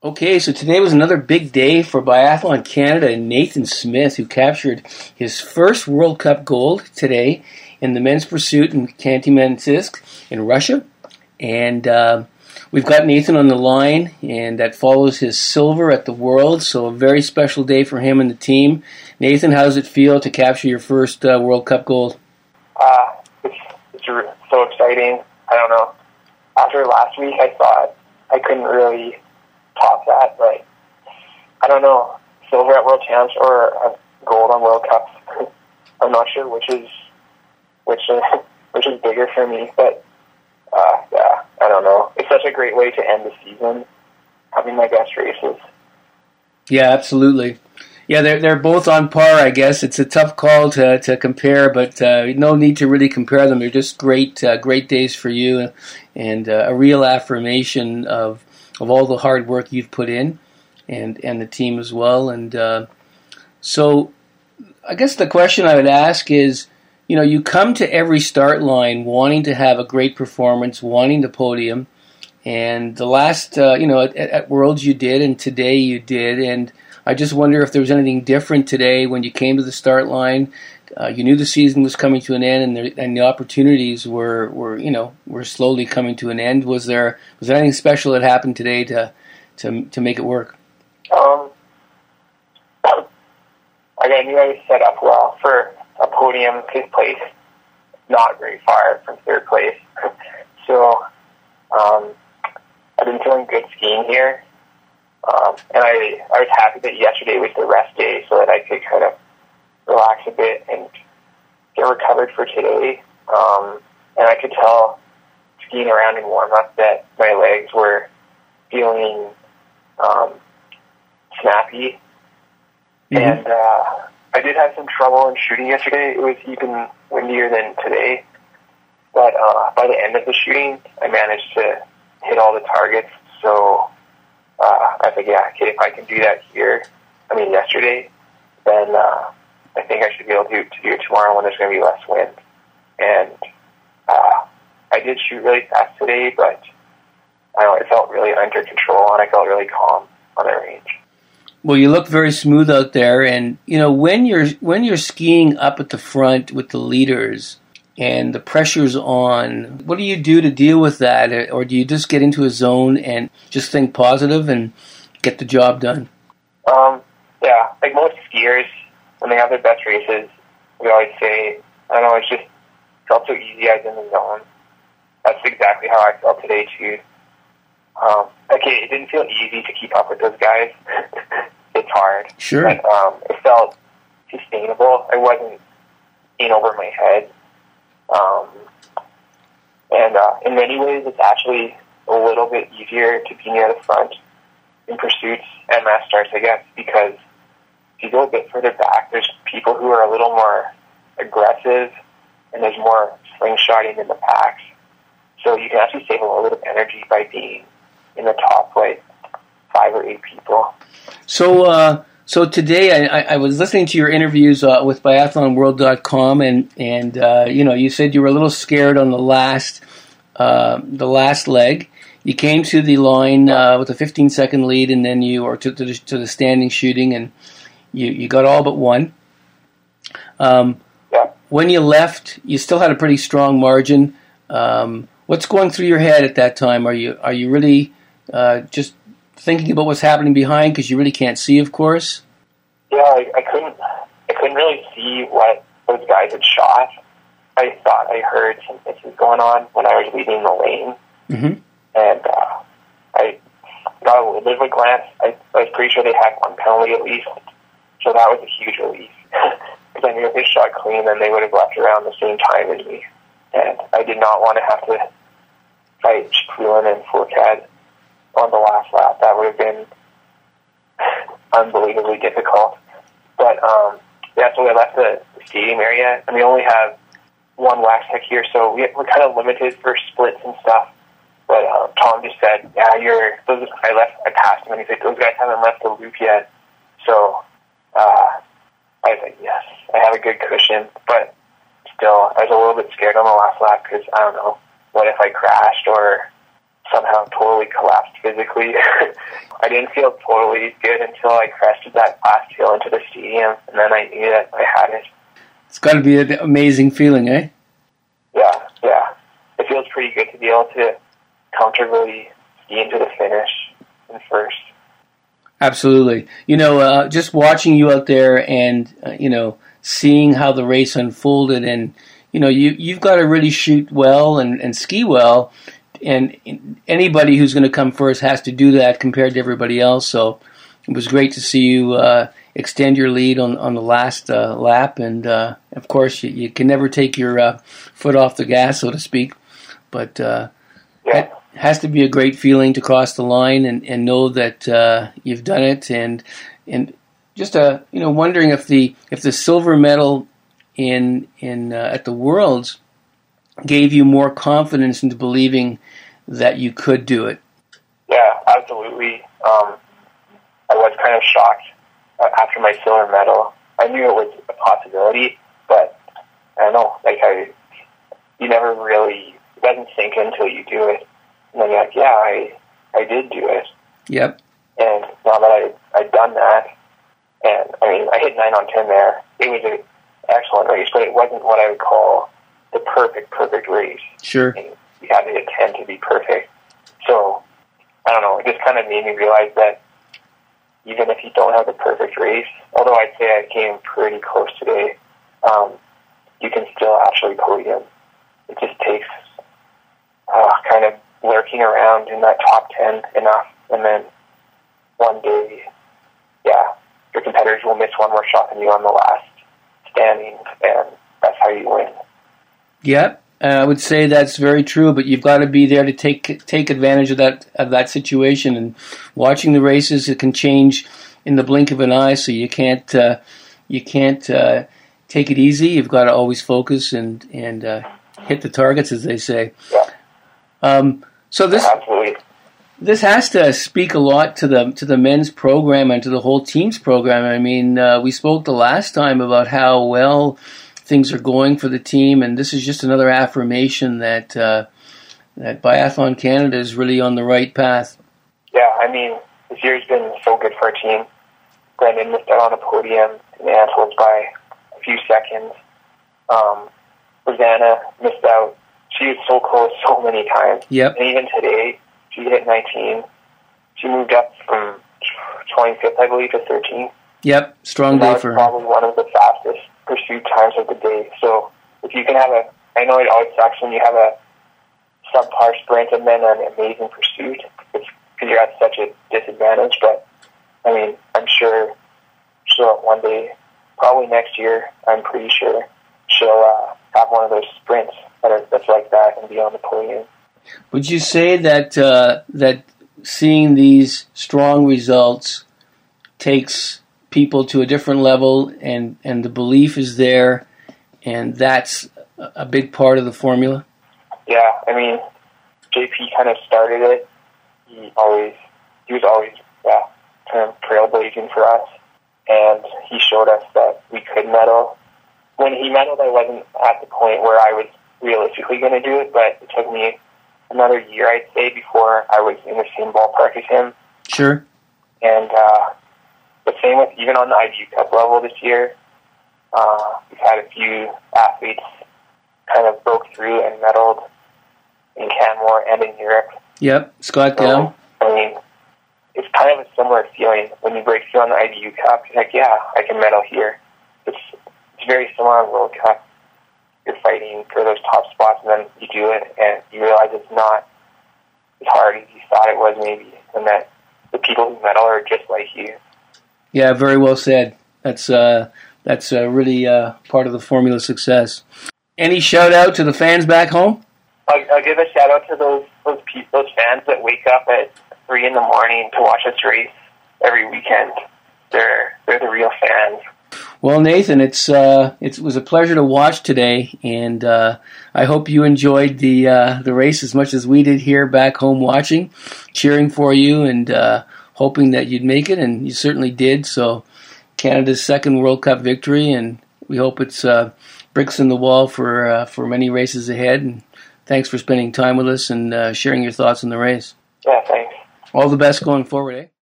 Okay, so today was another big day for Biathlon Canada and Nathan Smith, who captured his first World Cup gold today in the men's pursuit in Khanty-Mansiysk in Russia. And we've got Nathan on the line, and that follows his silver at the World, so a very special day for him and the team. Nathan, how does it feel to capture your first World Cup gold? It's so exciting. I don't know. After last week, I thought I couldn't really top that, but I don't know. Silver at World Champs or a gold on World Cups. I'm not sure which is bigger for me, but yeah, I don't know. It's such a great way to end the season, having my best races. Yeah, absolutely. Yeah, they're both on par, I guess. It's a tough call to compare, but no need to really compare them. They're just great days for you, and a real affirmation of all the hard work you've put in, and the team as well. And so I guess the question I would ask is, you come to every start line wanting to have a great performance, wanting the podium, and the last, at Worlds you did, and today you did, and I just wonder if there was anything different today when you came to the start line. You knew the season was coming to an end, and the opportunities were slowly coming to an end. Was there anything special that happened today to make it work? I knew I was set up well for a podium, fifth place, not very far from third place. So I've been feeling good skiing here. And I was happy that yesterday was the rest day so that I could kind of relax a bit and get recovered for today. And I could tell skiing around in warm-up that my legs were feeling snappy. Mm-hmm. And I did have some trouble in shooting yesterday. It was even windier than today. But by the end of the shooting, I managed to hit all the targets. So I think, okay, if I can do that yesterday, then I think I should be able to do it tomorrow when there's going to be less wind. And I did shoot really fast today, but I don't know, it felt really under control, and I felt really calm on the range. Well, you look very smooth out there, and when you're skiing up at the front with the leaders and the pressure's on, what do you do to deal with that? Or do you just get into a zone and just think positive and get the job done? Yeah, like most skiers, when they have their best races, we always say, I don't know, it just felt so easy. I was in the zone. That's exactly how I felt today, too. It didn't feel easy to keep up with those guys. It's hard. Sure. But it felt sustainable. I wasn't in over my head. And in many ways, it's actually a little bit easier to be near the front in pursuits and mass starts, I guess, because if you go a bit further back, there's people who are a little more aggressive, and there's more slingshotting in the packs. So you can actually save a little bit of energy by being in the top, 5 or 8 people. So today I was listening to your interviews with BiathlonWorld.com, and you said you were a little scared on the last leg. You came to the line with a 15-second lead, and then to the standing shooting, and you got all but one. When you left, you still had a pretty strong margin. What's going through your head at that time? Are you really just thinking about what's happening behind because you really can't see, of course? Yeah, I couldn't really see what those guys had shot. I thought I heard some misses going on when I was leaving the lane. Mm-hmm. And I got a little bit of a glance. I was pretty sure they had one penalty at least, so that was a huge relief. Because I knew if they shot clean, then they would have left around the same time as me. And I did not want to have to fight Chikulin and Fourcade on the last lap. That would have been unbelievably difficult. But, so I left the stadium area, and we only have one wax tech here, so we're kind of limited for splits and stuff. But Tom just said, I passed him, and he said, those guys haven't left the loop yet. So I was like, yes, I have a good cushion. But still, I was a little bit scared on the last lap because, I don't know, what if I crashed or somehow totally collapsed physically. I didn't feel totally good until I crested that last hill into the stadium, and then I knew that I had it. It's got to be an amazing feeling, eh? Yeah. It feels pretty good to be able to comfortably ski into the finish in first. Absolutely. Just watching you out there and, seeing how the race unfolded, and, you've got to really shoot well and ski well, and anybody who's going to come first has to do that compared to everybody else. So it was great to see you extend your lead on the last lap, and of course you can never take your foot off the gas, so to speak, but it has to be a great feeling to cross the line and know that you've done it, and just wondering if the silver medal in at the Worlds gave you more confidence into believing that you could do it. Yeah, absolutely. I was kind of shocked after my silver medal. I knew it was a possibility, but I don't know, you never really, it doesn't sink in until you do it. And then you're like, yeah, I did do it. Yep. And now that I'd done that, and I hit 9 on 10 there. It was an excellent race, but it wasn't what I would call the perfect race. Sure. You had to hit 10 to be perfect. So, I don't know, it just kind of made me realize that even if you don't have the perfect race, although I'd say I came pretty close today, you can still actually podium. It just takes kind of lurking around in that top 10 enough, and then one day, your competitors will miss one more shot than you on the last standing, and that's how you win. Yep. I would say that's very true, but you've got to be there to take advantage of that situation. And watching the races, it can change in the blink of an eye. So you can't take it easy. You've got to always focus and hit the targets, as they say. Yeah. So this has to speak a lot to the men's program and to the whole team's program. I mean, we spoke the last time about how well things are going for the team, and this is just another affirmation that that Biathlon Canada is really on the right path. Yeah, this year's been so good for our team. Brendan missed out on a podium in Antwerp by a few seconds. Rosanna missed out. She was so close so many times. Yep. And even today, she hit 19. She moved up from 25th, I believe, to 13th. Yep, strong day for her. That was probably one of the fastest pursuit times of the day. So if you can have I know it always sucks when you have a subpar sprint and then an amazing pursuit, because you're at such a disadvantage. But I'm sure she'll one day, probably next year, I'm pretty sure she'll have one of those sprints that's like that and be on the podium. Would you say that that seeing these strong results takes people to a different level, and the belief is there, and that's a big part of the formula? Yeah, JP kind of started it. He was always kind of trailblazing for us, and he showed us that we could medal. When he medaled, I wasn't at the point where I was realistically going to do it, but it took me another year, I'd say, before I was in the same ballpark as him. Sure. And the same with even on the IBU Cup level this year. We've had a few athletes kind of broke through and medaled in Canmore and in Europe. Yep, Scott Dow. It's kind of a similar feeling when you break through on the IBU Cup. You're like, yeah, I can medal here. It's very similar on World Cup. You're fighting for those top spots, and then you do it, and you realize it's not as hard as you thought it was, maybe, and that the people who medal are just like you. Yeah, very well said. That's really part of the formula success. Any shout out to the fans back home? I'll give a shout out to those fans that wake up at 3 a.m. to watch us race every weekend. They're the real fans. Well, Nathan, it was a pleasure to watch today, and I hope you enjoyed the race as much as we did here back home watching, cheering for you, and hoping that you'd make it, and you certainly did. So Canada's second World Cup victory, and we hope it's bricks in the wall for many races ahead. And thanks for spending time with us and sharing your thoughts on the race. Yeah, thanks. All the best going forward, eh?